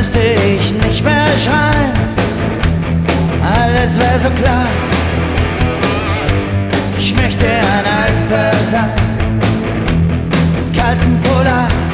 müsste ich nicht mehr schreien. Alles wäre so klar. Ich möchte ein Eisbär sein, kalten Polar.